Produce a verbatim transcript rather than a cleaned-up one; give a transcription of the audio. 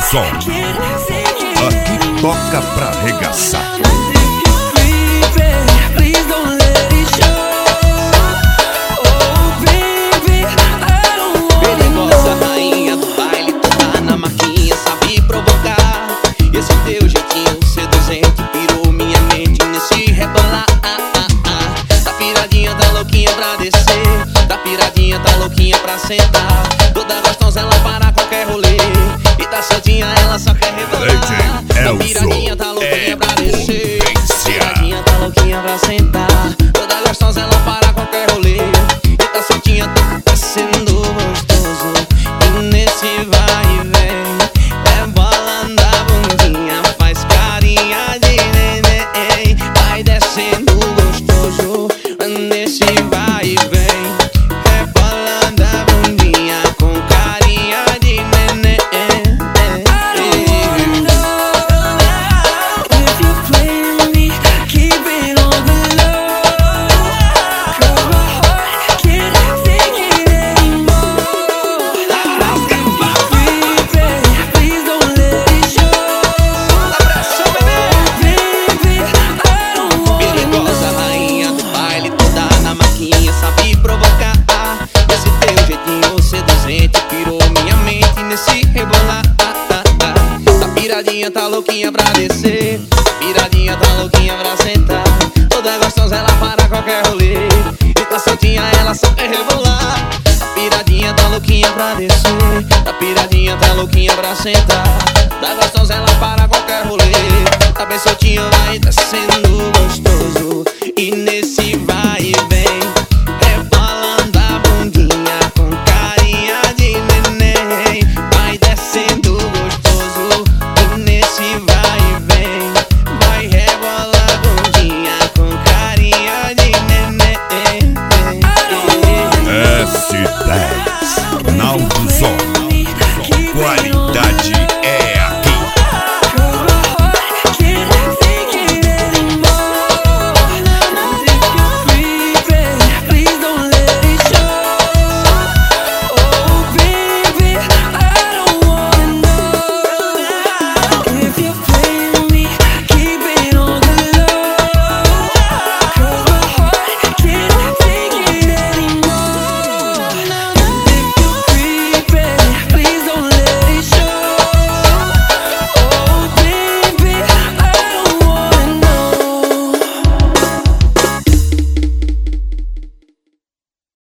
som. Aqui toca pra arregaçar. Perigosa, rainha do baile, toda na marquinha, sabe provocar. Esse teu jeitinho seduzente pirou minha mente nesse rebolar. Tá piradinha, tá louquinha pra descer. Tá piradinha, tá louquinha pra sentar. Toda gostosa, ela para qualquer rolê. E tá soltinha, ela só quer rebolar. Tá piradinha, tá louquinha pra descer. Tá piradinha, tá louquinha pra sentar. Toda gostosa, ela para qualquer rolê. E tá soltinha, tá sendo gostoso. E nesse vai e vem, é bola da bundinha, faz carinha de neném. Vai descendo gostoso, nesse vai e vem, é bola da bundinha com carinha de neném. Sabe provocar, esse teu jeitinho seduzente pirou minha mente nesse rebolar. Tá piradinha, tá louquinha pra descer. Tá piradinha, tá louquinha pra sentar. Toda gostosa, ela para qualquer rolê. E tá soltinha, ela só quer rebolar. Tá piradinha, tá louquinha pra descer. Tá piradinha, tá louquinha pra sentar.